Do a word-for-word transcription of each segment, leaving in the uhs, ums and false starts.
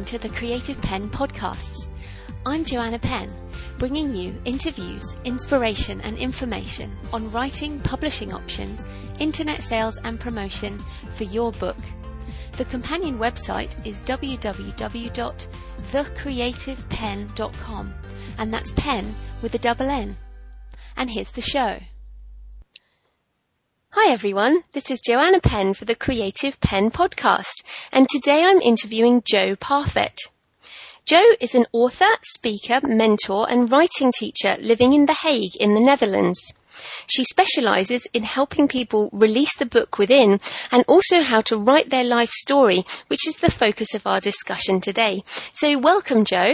to the Creative Penn podcasts. I'm Joanna Penn, bringing you interviews, inspiration and information on writing, publishing options, internet sales and promotion for your book. The companion website is w w w dot the creative penn dot com, and that's pen with a double N. And here's the show. Hi everyone, this is Joanna Penn for the Creative Penn podcast, and today I'm interviewing Jo Parfet. Jo is an author, speaker, mentor and writing teacher living in The Hague in the Netherlands. She specialises in helping people release the book within and also how to write their life story, which is the focus of our discussion today. So welcome, Jo.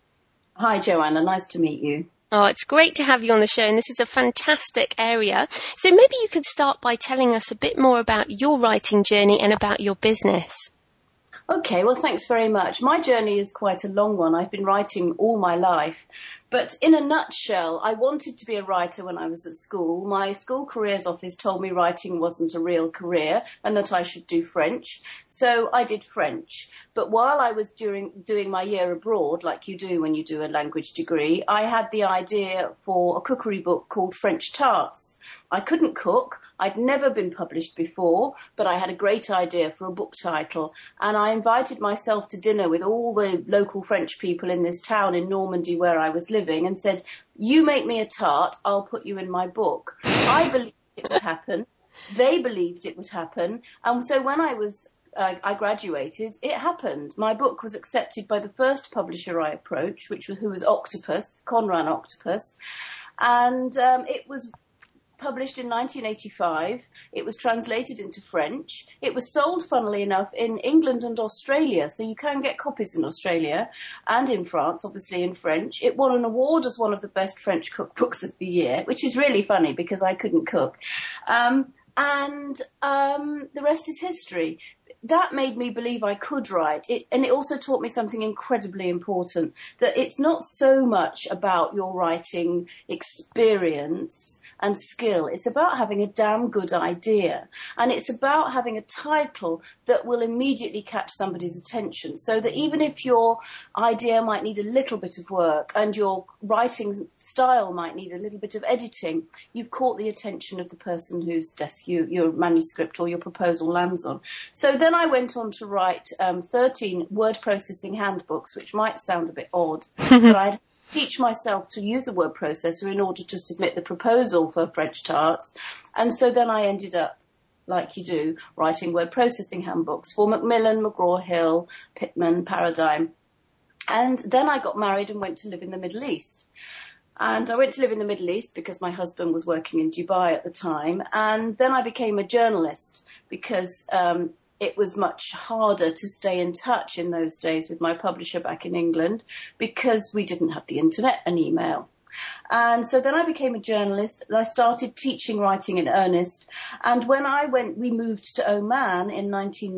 Hi Joanna, nice to meet you. Oh, it's great to have you on the show, and this is a fantastic area. So maybe you could start by telling us a bit more about your writing journey and about your business. Okay, well, thanks very much. My journey is quite a long one. I've been writing all my life. But in a nutshell, I wanted to be a writer when I was at school. My school careers office told me writing wasn't a real career and that I should do French. So I did French. But while I was during, doing my year abroad, like you do when you do a language degree, I had the idea for a cookery book called French Tarts. I couldn't cook. I'd never been published before, but I had a great idea for a book title. And I invited myself to dinner with all the local French people in this town in Normandy where I was living and said, you make me a tart, I'll put you in my book. I believed it would happen. They believed it would happen. And so when I was Uh, I graduated, it happened. My book was accepted by the first publisher I approached, which was who was Octopus, Conran Octopus, and um, it was published in nineteen eighty-five. It was translated into French. It was sold, funnily enough, in England and Australia, so you can get copies in Australia and in France, obviously in French. It won an award as one of the best French cookbooks of the year, which is really funny because I couldn't cook. Um, and um, the rest is history. That made me believe I could write. It, and it also taught me something incredibly important, that it's not so much about your writing experience and skill. It's about having a damn good idea. And it's about having a title that will immediately catch somebody's attention, so that even if your idea might need a little bit of work and your writing style might need a little bit of editing, you've caught the attention of the person whose desk you, your manuscript or your proposal lands on. So then I went on to write um, thirteen word processing handbooks, which might sound a bit odd, but I'd teach myself to use a word processor in order to submit the proposal for French Tarts. And so then I ended up, like you do, writing word processing handbooks for Macmillan, McGraw-Hill, Pitman, Paradigm. And then I got married and went to live in the Middle East. And I went to live in the Middle East because my husband was working in Dubai at the time. And then I became a journalist because um, it was much harder to stay in touch in those days with my publisher back in England because we didn't have the internet and email. And so then I became a journalist. I started teaching writing in earnest. And when I went, we moved to Oman in nineteen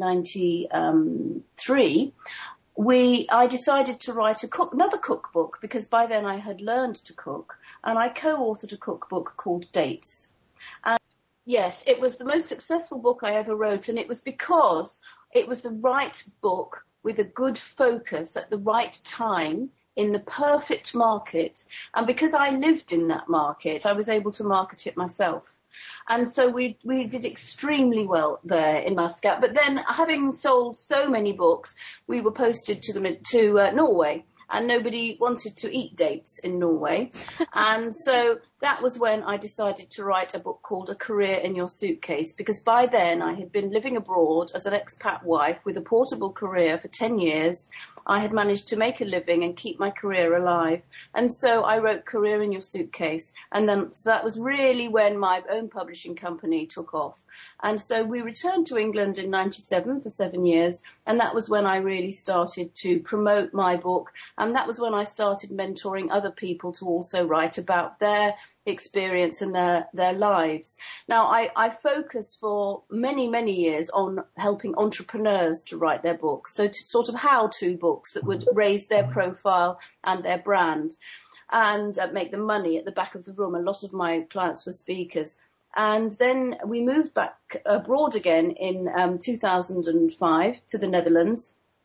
ninety-three. We, I decided to write a cook, another cookbook because by then I had learned to cook, and I co-authored a cookbook called Dates. And yes, it was the most successful book I ever wrote, and it was because it was the right book with a good focus at the right time in the perfect market. And because I lived in that market, I was able to market it myself. And so we we did extremely well there in Muscat. But then, having sold so many books, we were posted to the to uh, Norway, and nobody wanted to eat dates in Norway. And so that was when I decided to write a book called A Career in Your Suitcase, because by then I had been living abroad as an expat wife with a portable career for ten years. I had managed to make a living and keep my career alive. And so I wrote Career in Your Suitcase. And then so that was really when my own publishing company took off. And so we returned to England in ninety-seven for seven years. And that was when I really started to promote my book. And that was when I started mentoring other people to also write about their experience and their, their lives. Now, I, I focused for many, many years on helping entrepreneurs to write their books, so to, sort of how-to books that would raise their profile and their brand and uh, make them money at the back of the room. A lot of my clients were speakers. And then we moved back abroad again in um, two thousand five to the Netherlands.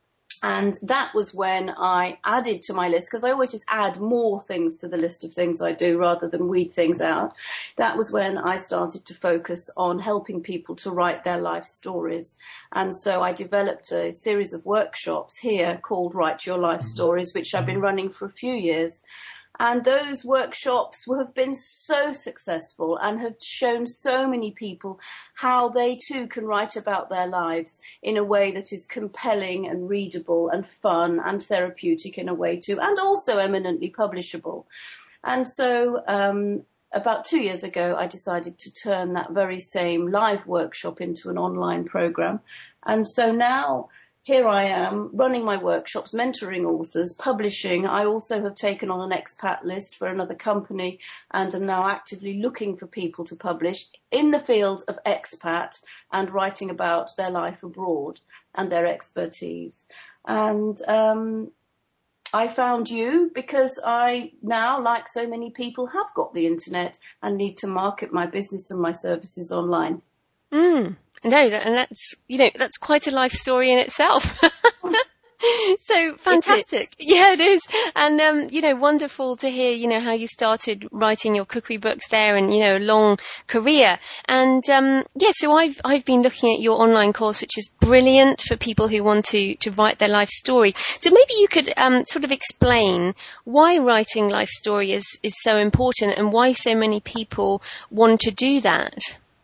And that was when I added to my list, because I always just add more things to the list of things I do rather than weed things out. That was when I started to focus on helping people to write their life stories. And so I developed a series of workshops here called Write Your Life Stories, which I've been running for a few years. And those workshops have been so successful and have shown so many people how they too can write about their lives in a way that is compelling and readable and fun and therapeutic in a way too, and also eminently publishable. And so um, about two years ago, I decided to turn that very same live workshop into an online program. And so now here I am running my workshops, mentoring authors, publishing. I also have taken on an expat list for another company and am now actively looking for people to publish in the field of expat and writing about their life abroad and their expertise. And um, I found you because I now, like so many people, have got the internet and need to market my business and my services online. Mm. No, that, and that's, you know, that's quite a life story in itself. So fantastic. It yeah, it is. And, um, you know, wonderful to hear, you know, how you started writing your cookery books there and, you know, a long career. And, um, yeah, so I've, I've been looking at your online course, which is brilliant for people who want to, to write their life story. So maybe you could, um, sort of explain why writing life story is, is so important and why so many people want to do that.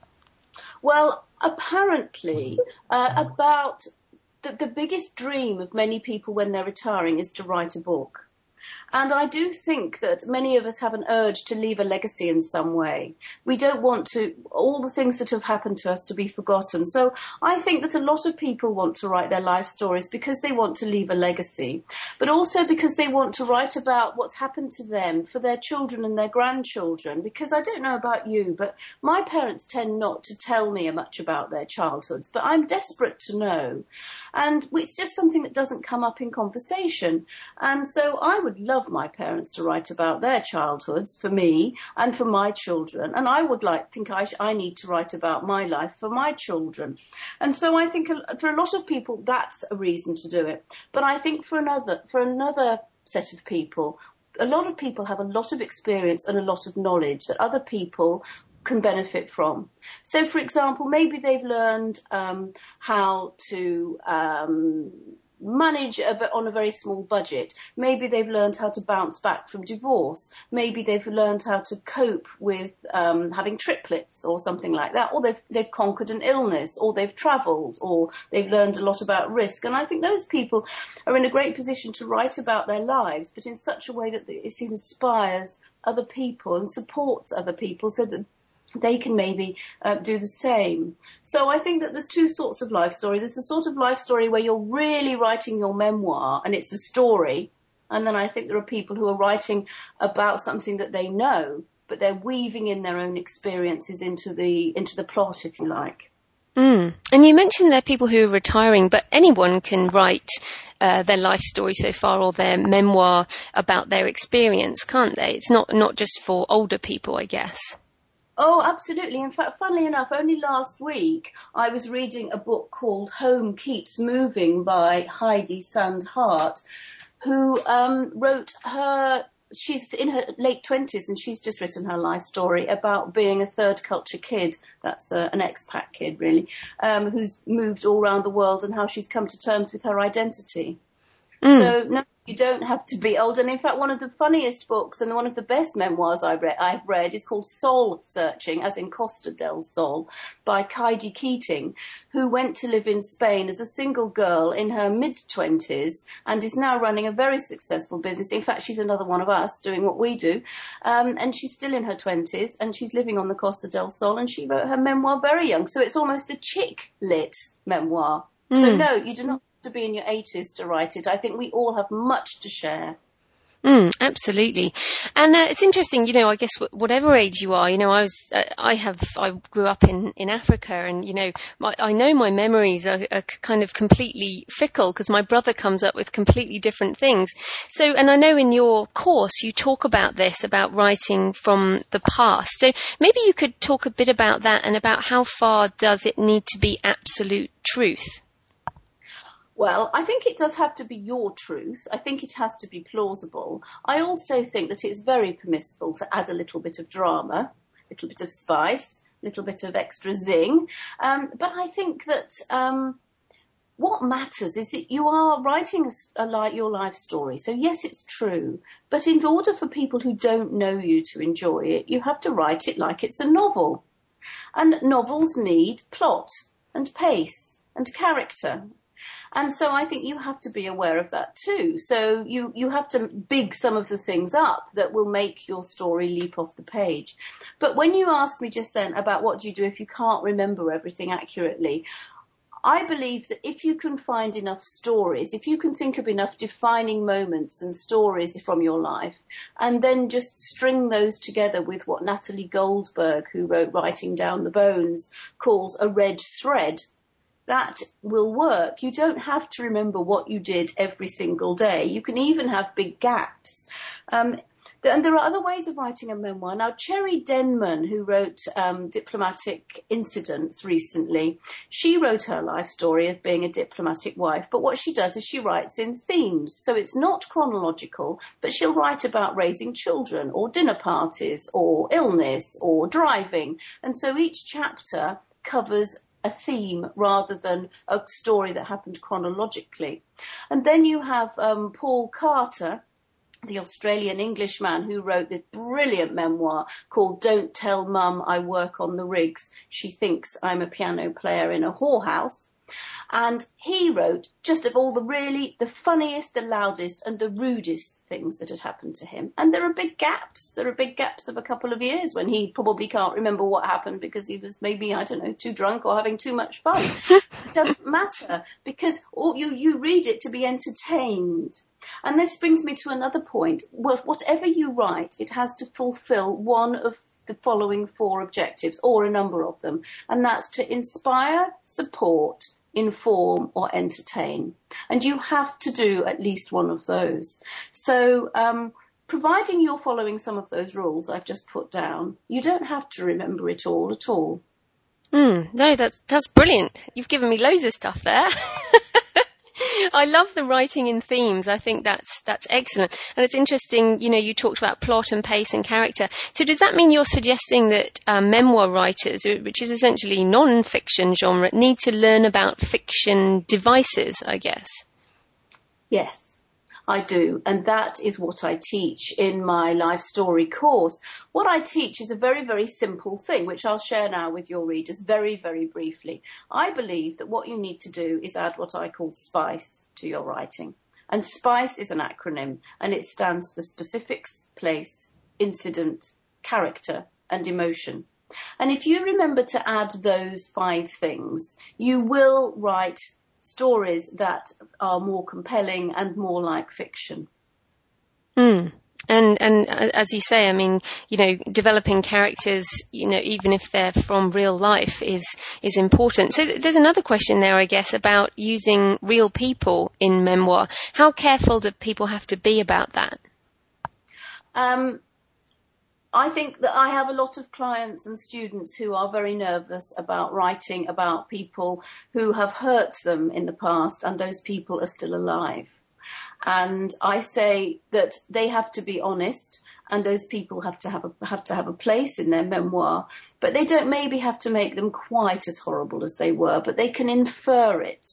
Well, apparently, uh, about the, the biggest dream of many people when they're retiring is to write a book. And I do think that many of us have an urge to leave a legacy in some way. We don't want to, all the things that have happened to us to be forgotten. So I think that a lot of people want to write their life stories because they want to leave a legacy, but also because they want to write about what's happened to them for their children and their grandchildren. Because I don't know about you, but my parents tend not to tell me much about their childhoods, but I'm desperate to know. And it's just something that doesn't come up in conversation. And so I would love my parents to write about their childhoods for me and for my children, and I would like think I, I need to write about my life for my children. And so I think for a lot of people that's a reason to do it, but I think for another for another set of people, a lot of people have a lot of experience and a lot of knowledge that other people can benefit from. So for example, maybe they've learned um, how to um, manage a, on a very small budget. Maybe they've learned how to bounce back from divorce. Maybe they've learned how to cope with um, having triplets or something like that. Or they've, they've conquered an illness, or they've travelled, or they've learned a lot about risk. And I think those people are in a great position to write about their lives, but in such a way that it inspires other people and supports other people so that they can maybe uh, do the same. So I think that there's two sorts of life story. There's the sort of life story where you're really writing your memoir and it's a story. And then I think there are people who are writing about something that they know, but they're weaving in their own experiences into the into the plot, if you like. Mm. And you mentioned there are people who are retiring, but anyone can write uh, their life story so far or their memoir about their experience, can't they? It's not, not just for older people, I guess. Oh, absolutely. In fact, funnily enough, only last week I was reading a book called Home Keeps Moving by Heidi Sandhart, who um, wrote her, she's in her late twenties and she's just written her life story about being a third culture kid. That's uh, an expat kid, really, um, who's moved all around the world and how she's come to terms with her identity. Mm. So, no, you don't have to be old. And in fact, one of the funniest books and one of the best memoirs I re- I've read is called Soul Searching, as in Costa del Sol, by Heidi Keating, who went to live in Spain as a single girl in her mid-twenties and is now running a very successful business. In fact, she's another one of us doing what we do. Um, and she's still in her twenties and she's living on the Costa del Sol, and she wrote her memoir very young. So it's almost a chick-lit memoir. Mm. So no, you do not to be in your eighties to write it. I think we all have much to share. Mm, absolutely. And uh, it's interesting, you know, I guess w- whatever age you are, you know, I was, uh, I have, I grew up in, in Africa, and, you know, my, I know my memories are, are kind of completely fickle because my brother comes up with completely different things. So, and I know in your course you talk about this, about writing from the past. So maybe you could talk a bit about that and about how far does it need to be absolute truth? Well, I think it does have to be your truth. I think it has to be plausible. I also think that it's very permissible to add a little bit of drama, a little bit of spice, a little bit of extra zing. Um, but I think that um, what matters is that you are writing a, a like your life story. So yes, it's true. But in order for people who don't know you to enjoy it, you have to write it like it's a novel. And novels need plot and pace and character. And so I think you have to be aware of that too. So you, you have to big some of the things up that will make your story leap off the page. But when you asked me just then about what do you do if you can't remember everything accurately, I believe that if you can find enough stories, if you can think of enough defining moments and stories from your life, and then just string those together with what Natalie Goldberg, who wrote Writing Down the Bones, calls a red thread, that will work. You don't have to remember what you did every single day. You can even have big gaps. Um, and there are other ways of writing a memoir. Now, Cherry Denman, who wrote um, Diplomatic Incidents recently, she wrote her life story of being a diplomatic wife. But what she does is she writes in themes. So it's not chronological, but she'll write about raising children or dinner parties or illness or driving. And so each chapter covers a theme rather than a story that happened chronologically. And then you have um, Paul Carter, the Australian Englishman who wrote this brilliant memoir called Don't Tell Mum I Work on the Rigs. She Thinks I'm a Piano Player in a Whorehouse. And he wrote just of all the really, the funniest, the loudest and the rudest things that had happened to him. And there are big gaps. There are big gaps of a couple of years when he probably can't remember what happened because he was maybe, I don't know, too drunk or having too much fun. It doesn't matter because all, you, you read it to be entertained. And this brings me to another point. Whatever you write, it has to fulfill one of the following four objectives, or a number of them. And that's to inspire, support, inform or entertain. And you have to do at least one of those. So um, providing you're following some of those rules I've just put down, you don't have to remember it all at all. Mm, no, that's that's brilliant. You've given me loads of stuff there. I love the writing in themes. I think that's that's excellent. And it's interesting, you know, you talked about plot and pace and character. So does that mean you're suggesting that um, memoir writers, which is essentially non-fiction genre, need to learn about fiction devices, I guess? Yes. I do, and that is what I teach in my life story course. What I teach is a very, very simple thing, which I'll share now with your readers very, very briefly. I believe that what you need to do is add what I call spice to your writing. And SPICE is an acronym, and it stands for specifics, place, incident, character, and emotion. And if you remember to add those five things, you will write stories that are more compelling and more like fiction. Mm. And and as you say, I mean, you know, developing characters, you know, even if they're from real life, is is important. So there's another question there, I guess, about using real people in memoir. How careful do people have to be about that? Um. I think that I have a lot of clients and students who are very nervous about writing about people who have hurt them in the past, and those people are still alive. And I say that they have to be honest, and those people have to have a, have to have a place in their memoir, but they don't maybe have to make them quite as horrible as they were, but they can infer it.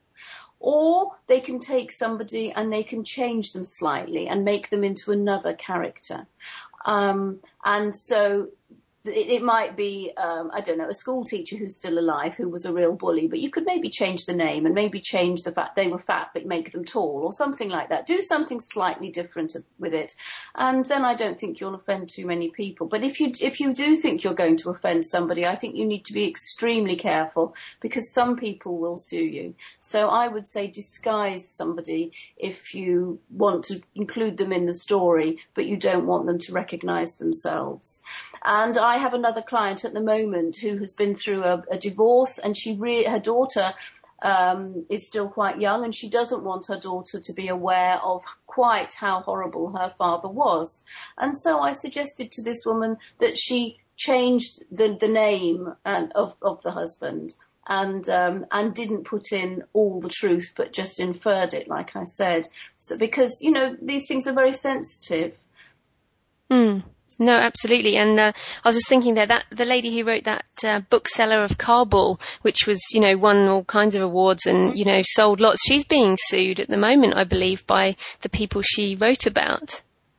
Or they can take somebody and they can change them slightly and make them into another character. Um, and so it, it might be, um, I don't know, a school teacher who's still alive who was a real bully, but you could maybe change the name and maybe change the fact they were fat but make them tall or something like that. Do something slightly different with it. And then I don't think you'll offend too many people. But if you, if you do think you're going to offend somebody, I think you need to be extremely careful because some people will sue you. So I would say disguise somebody if you want to include them in the story, but you don't want them to recognize themselves. And I have another client at the moment who has been through a, a divorce, and she re- her daughter um, is still quite young, and she doesn't want her daughter to be aware of quite how horrible her father was. And so I suggested to this woman that she changed the, the name and, of, of the husband and um, and didn't put in all the truth, but just inferred it, like I said. So because, you know, these things are very sensitive. Mm. No, absolutely. And uh, I was just thinking there that the lady who wrote that uh, bookseller of Kabul, which was, you know, won all kinds of awards and, you know, sold lots, she's being sued at the moment, I believe, by the people she wrote about.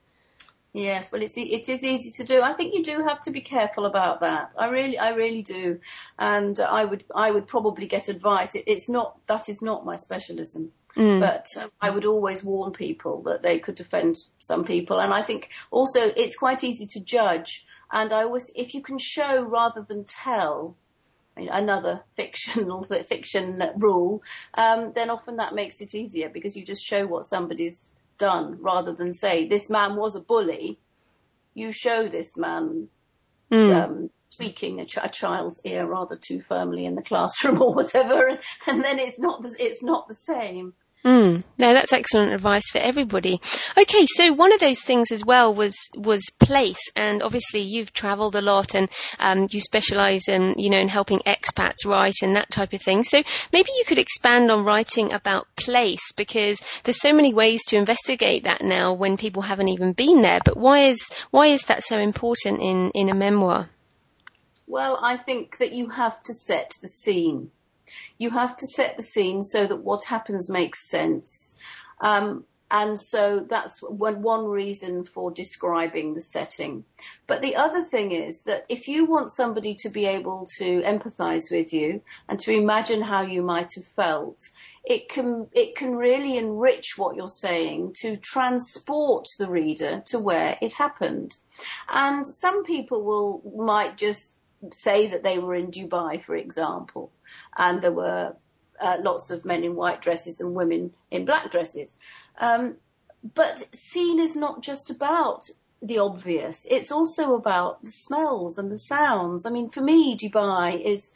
Yes, well, it's it is easy to do. I think you do have to be careful about that. I really, I really do, and I would, I would probably get advice. It, it's not that is not my specialism, mm. but um, I would always warn people that they could offend some people. And I think also it's quite easy to judge. And I always, if you can show rather than tell, I mean, another fictional fiction rule, um, then often that makes it easier because you just show what somebody's done rather than say this man was a bully. You show this man mm. um, tweaking a, ch- a child's ear rather too firmly in the classroom or whatever, and, and then it's not the, it's not the same. Mm. No, that's excellent advice for everybody. Okay, so one of those things as well was was place, and obviously you've travelled a lot, and um, you specialise in, you know, in helping expats write and that type of thing. So maybe you could expand on writing about place, because there's so many ways to investigate that now when people haven't even been there. But why is why is that so important in, in a memoir? Well, I think that you have to set the scene. You have to set the scene so that what happens makes sense. Um, and so that's one, one reason for describing the setting. But the other thing is that if you want somebody to be able to empathise with you and to imagine how you might have felt, it can, it can really enrich what you're saying to transport the reader to where it happened. And some people will might just say that they were in Dubai, for example, and there were uh, lots of men in white dresses and women in black dresses. Um, but scene is not just about the obvious. It's also about the smells and the sounds. I mean, for me, Dubai is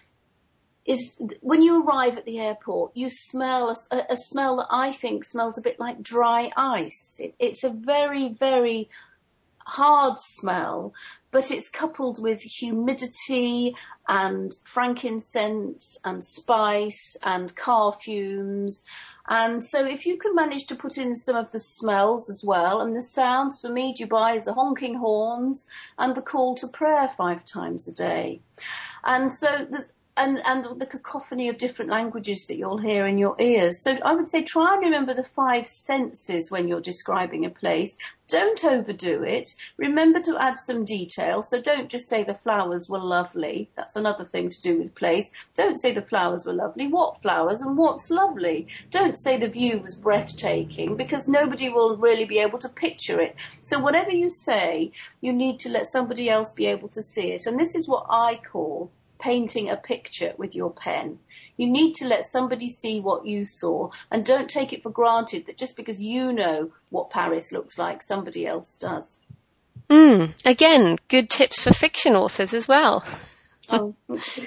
is when you arrive at the airport, you smell a, a smell that I think smells a bit like dry ice. It, it's a very, very hard smell, but it's coupled with humidity and frankincense and spice and car fumes. And so if you can manage to put in some of the smells as well, and the sounds, for me, Dubai is the honking horns and the call to prayer five times a day. And so the And, and the cacophony of different languages that you'll hear in your ears. So I would say try and remember the five senses when you're describing a place. Don't overdo it. Remember to add some detail. So don't just say the flowers were lovely. That's another thing to do with place. Don't say the flowers were lovely. What flowers and what's lovely? Don't say the view was breathtaking, because nobody will really be able to picture it. So whatever you say, you need to let somebody else be able to see it. And this is what I call painting a picture with your pen. You need to let somebody see what you saw, and don't take it for granted that just because you know what Paris looks like, somebody else does. Mm, again, good tips for fiction authors as well. Oh.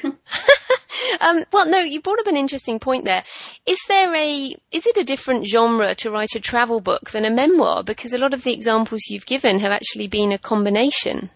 um, well, no, you brought up an interesting point there. Is there a, is it a different genre to write a travel book than a memoir? Because a lot of the examples you've given have actually been a combination.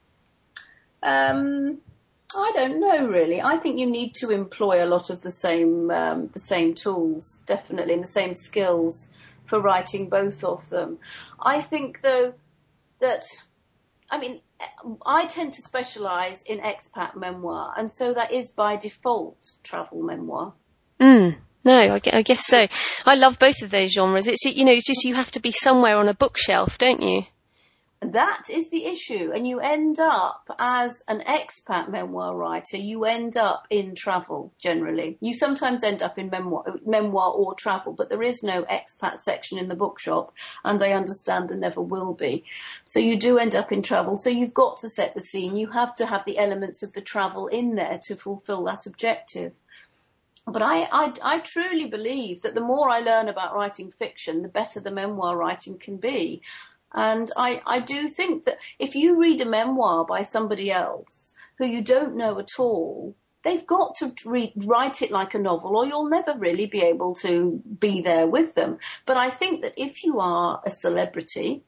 Um... I don't know, really. I think you need to employ a lot of the same um, the same tools, definitely, and the same skills for writing both of them. I think, though, that, I mean, I tend to specialise in expat memoir, and so that is by default travel memoir. Mm. No, I, I guess so. I love both of those genres. It's, you know, it's just you have to be somewhere on a bookshelf, don't you? That is the issue, and you end up, as an expat memoir writer, you end up in travel, generally. You sometimes end up in memoir, memoir or travel, but there is no expat section in the bookshop, and I understand there never will be. So you do end up in travel, so you've got to set the scene. You have to have the elements of the travel in there to fulfill that objective. But I, I, I truly believe that the more I learn about writing fiction, the better the memoir writing can be. And I, I do think that if you read a memoir by somebody else who you don't know at all, they've got to read, write it like a novel, or you'll never really be able to be there with them. But I think that if you are a celebrity,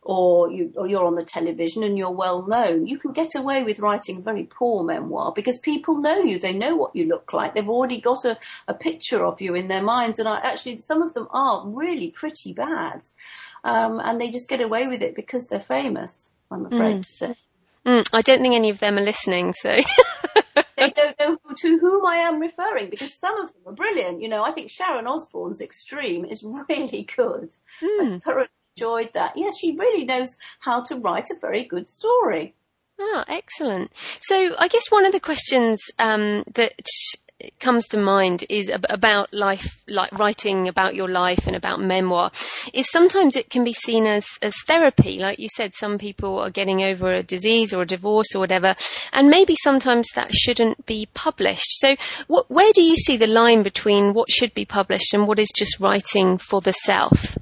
or, you, or you're on the television and you're well known, you can get away with writing a very poor memoir because people know you. They know what you look like. They've already got a, a picture of you in their minds. And I, actually, some of them are really pretty bad. Um, and they just get away with it because they're famous, I'm afraid mm. to say. Mm, I don't think any of them are listening, so... They don't know who, to whom I am referring because some of them are brilliant. You know, I think Sharon Osbourne's Extreme is really good. Mm. I thoroughly enjoyed that. Yes, she really knows how to write a very good story. Oh, excellent. So I guess one of the questions um, that comes to mind is about life, like writing about your life and about memoir, is sometimes it can be seen as, as therapy. Like you said, some people are getting over a disease or a divorce or whatever, and maybe sometimes that shouldn't be published. So what, where do you see the line between what should be published and what is just writing for the self?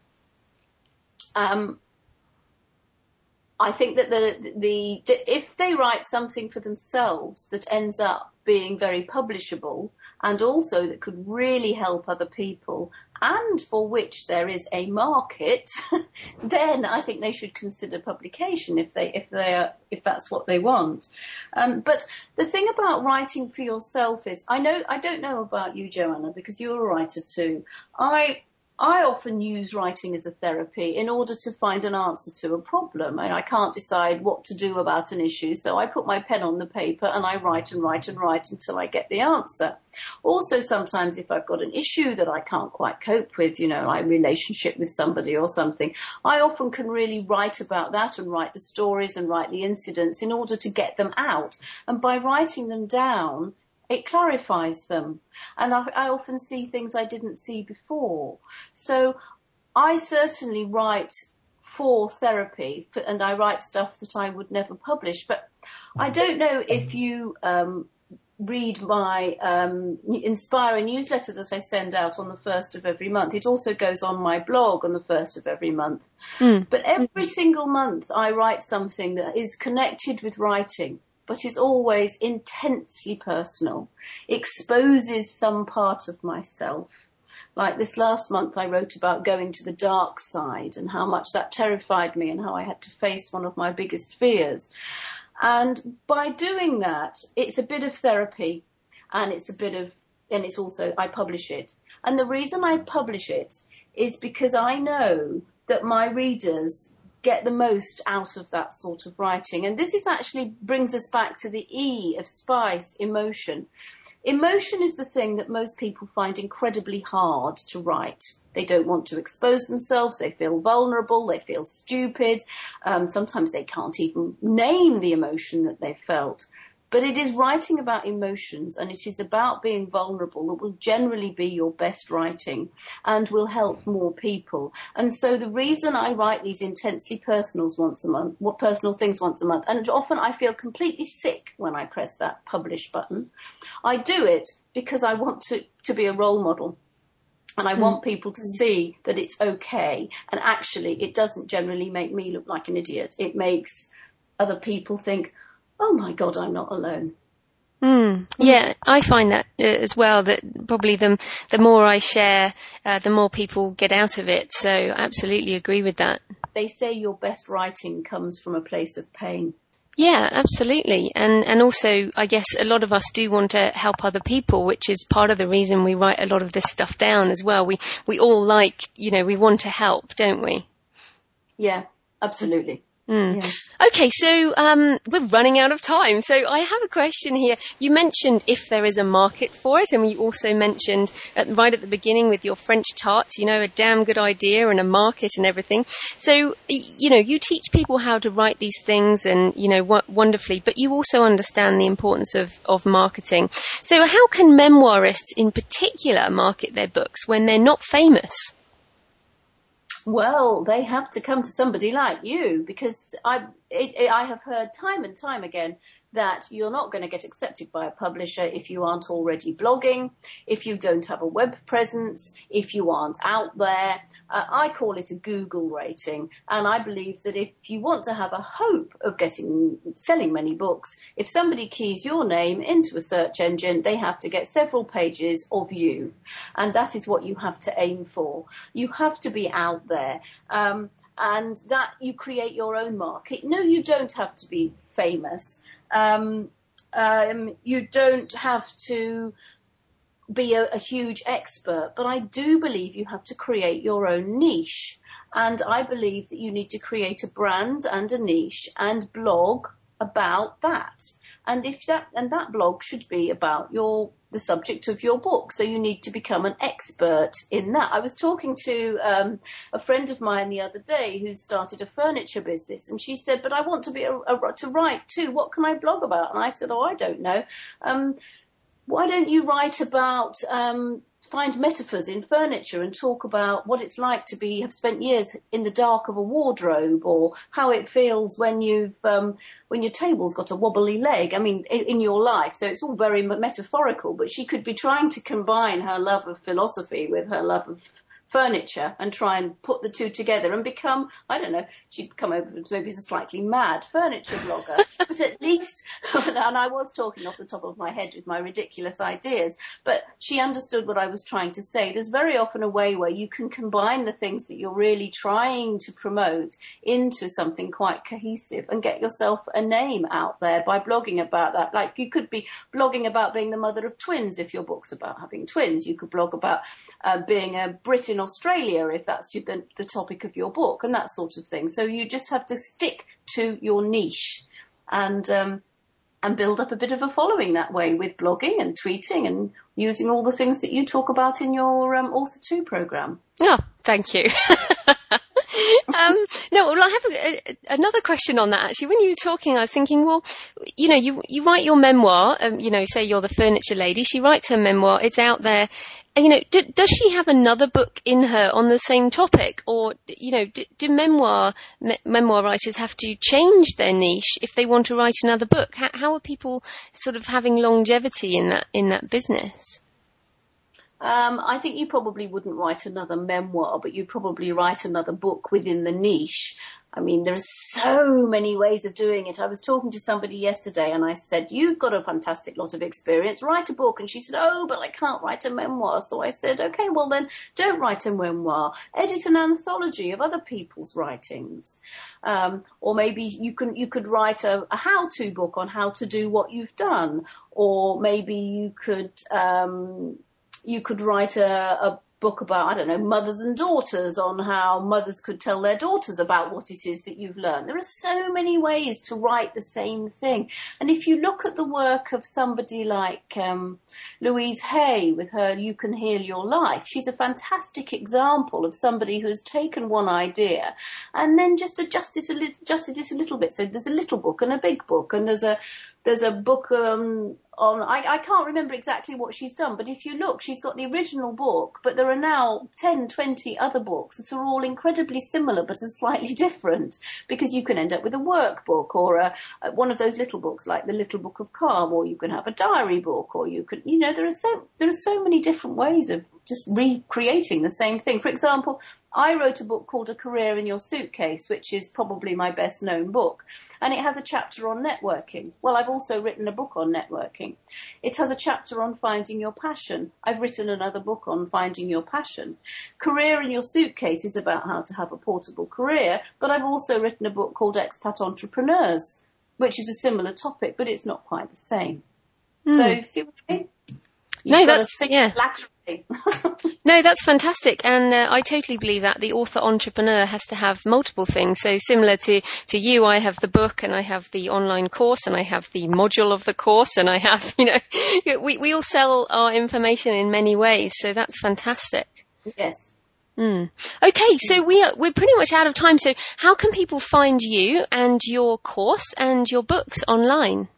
Um, I think that the, the, the if they write something for themselves that ends up being very publishable and also that could really help other people and for which there is a market, then I think they should consider publication if they if they are if that's what they want. Um, but the thing about writing for yourself is, I know I don't know about you, Joanna, because you're a writer too. I. I often use writing as a therapy in order to find an answer to a problem, and I can't decide what to do about an issue, so I put my pen on the paper and I write and write and write until I get the answer. Also, sometimes if I've got an issue that I can't quite cope with, you know, like a relationship with somebody or something, I often can really write about that and write the stories and write the incidents in order to get them out. And by writing them down, it clarifies them. And I, I often see things I didn't see before. So I certainly write for therapy, for, and I write stuff that I would never publish. But I don't know if you um, read my um, Inspire newsletter that I send out on the first of every month. It also goes on my blog on the first of every month. Mm. But every single month I write something that is connected with writing, but is always intensely personal, exposes some part of myself. Like this last month, I wrote about going to the dark side and how much that terrified me and how I had to face one of my biggest fears. And by doing that, it's a bit of therapy and it's a bit of, and it's also, I publish it. And the reason I publish it is because I know that my readers get the most out of that sort of writing. And this is actually brings us back to the E of spice, emotion. Emotion is the thing that most people find incredibly hard to write. They don't want to expose themselves. They feel vulnerable. They feel stupid. Um, sometimes they can't even name the emotion that they felt. But it is writing about emotions, and it is about being vulnerable that will generally be your best writing and will help more people. And so the reason I write these intensely personals once a month, what personal things once a month, and often I feel completely sick when I press that publish button, I do it because I want to, to be a role model. And I want people to see that it's okay. And actually, it doesn't generally make me look like an idiot. It makes other people think, oh my God, I'm not alone. Mm, yeah, I find that uh, as well, that probably the, the more I share, uh, the more people get out of it. So I absolutely agree with that. They say your best writing comes from a place of pain. Yeah, absolutely. And and also, I guess a lot of us do want to help other people, which is part of the reason we write a lot of this stuff down as well. We, we all like, you know, we want to help, don't we? Yeah, absolutely. Mm. Yeah. Okay, so um, we're running out of time. So I have a question here. You mentioned if there is a market for it, and you also mentioned at, right at the beginning with your French tarts, you know, a damn good idea and a market and everything. So, you know, you teach people how to write these things and, you know, w- wonderfully, but you also understand the importance of, of marketing. So how can memoirists in particular market their books when they're not famous? Well, they have to come to somebody like you, because I it, it, I have heard time and time again that you're not going to get accepted by a publisher if you aren't already blogging, if you don't have a web presence, if you aren't out there. Uh, I call it a Google rating, and I believe that if you want to have a hope of getting selling many books, if somebody keys your name into a search engine, they have to get several pages of you, and that is what you have to aim for. You have to be out there. Um, and that you create your own market. No, you don't have to be famous. Um, um, you don't have to be a, a huge expert, but I do believe you have to create your own niche. And I believe that you need to create a brand and a niche and blog about that. And if that, and that blog should be about your, the subject of your book. So you need to become an expert in that. I was talking to um, a friend of mine the other day who started a furniture business, and she said, but I want to be a, a, to write too. What can I blog about? And I said, oh, I don't know. Um, Why don't you write about, um, find metaphors in furniture and talk about what it's like to be, have spent years in the dark of a wardrobe, or how it feels when you've, um, when your table's got a wobbly leg, I mean, in, in your life. So it's all very metaphorical, but she could be trying to combine her love of philosophy with her love of furniture and try and put the two together and become, I don't know, she'd come over to maybe a slightly mad furniture blogger, but at least, and I was talking off the top of my head with my ridiculous ideas, but she understood what I was trying to say. There's very often a way where you can combine the things that you're really trying to promote into something quite cohesive and get yourself a name out there by blogging about that. Like, you could be blogging about being the mother of twins if your book's about having twins. You could blog about uh, being a Brit in Australia if that's the, the topic of your book, and that sort of thing. So you just have to stick to your niche and um, and build up a bit of a following that way with blogging and tweeting and using all the things that you talk about in your um, Author two program. Oh, thank you. um, no, well, I have a, a, another question on that, actually. When you were talking, I was thinking, well, you know, you you write your memoir, um, you know, say you're the furniture lady, she writes her memoir, it's out there. You know, do, does she have another book in her on the same topic? Or, you know, do, do memoir me, memoir writers have to change their niche if they want to write another book? How, how are people sort of having longevity in that in that business? Um, I think you probably wouldn't write another memoir, but you'd probably write another book within the niche. I mean, there's so many ways of doing it. I was talking to somebody yesterday and I said, you've got a fantastic lot of experience, write a book. And she said, oh, but I can't write a memoir. So I said, okay, well then don't write a memoir. Edit an anthology of other people's writings. Um, or maybe you can, you could write a, a how-to book on how to do what you've done. Or maybe you could, um, you could write a, a book about, I don't know, mothers and daughters, on how mothers could tell their daughters about what it is that you've learned. There are so many ways to write the same thing. And if you look at the work of somebody like um, Louise Hay with her You Can Heal Your Life, she's a fantastic example of somebody who has taken one idea and then just adjusted it a little, adjusted it a little bit. So there's a little book and a big book, and there's a There's a book um, on, I, I can't remember exactly what she's done, but if you look, she's got the original book, but there are now ten, twenty other books that are all incredibly similar but are slightly different, because you can end up with a workbook or a, a, one of those little books like the Little Book of Calm, or you can have a diary book, or you could, you know, there are so, there are so many different ways of just recreating the same thing. For example, I wrote a book called A Career in Your Suitcase, which is probably my best known book. And it has a chapter on networking. Well, I've also written a book on networking. It has a chapter on finding your passion. I've written another book on finding your passion. Career in Your Suitcase is about how to have a portable career, but I've also written a book called Expat Entrepreneurs, which is a similar topic, but it's not quite the same. Mm. So, see what I mean? You've no, that's, yeah. Laterally. No, that's fantastic. And uh, I totally believe that the author entrepreneur has to have multiple things. So similar to, to you, I have the book and I have the online course and I have the module of the course and I have, you know, we, we all sell our information in many ways. So that's fantastic. Yes. Mm. Okay, so we are, we're pretty much out of time. So how can people find you and your course and your books online?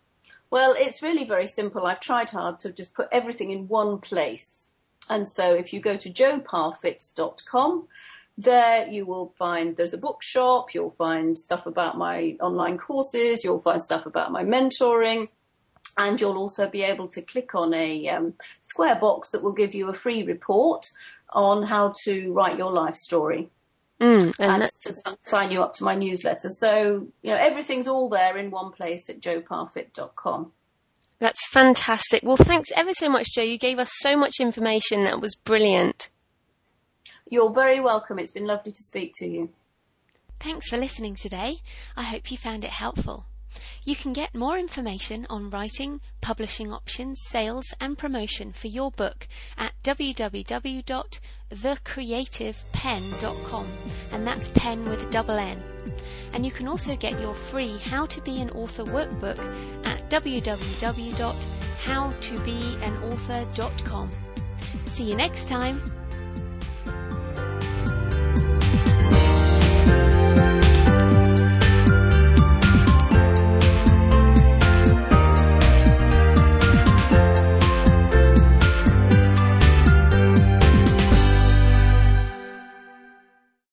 Well, it's really very simple. I've tried hard to just put everything in one place. And so if you go to jo parfitt dot com, there you will find, there's a bookshop, you'll find stuff about my online courses, you'll find stuff about my mentoring, and you'll also be able to click on a um, square box that will give you a free report on how to write your life story. Mm, and, and to sign you up to my newsletter. So, you know, everything's all there in one place at jo parfitt dot com. That's fantastic. Well, thanks ever so much, Jo. You gave us so much information. That was brilliant. You're very welcome. It's been lovely to speak to you. Thanks for listening today. I hope you found it helpful. You can get more information on writing, publishing options, sales and promotion for your book at w w w dot the creative pen dot com, and that's pen with a double N. And you can also get your free How to Be an Author workbook at w w w dot how to be an author dot com. See you next time.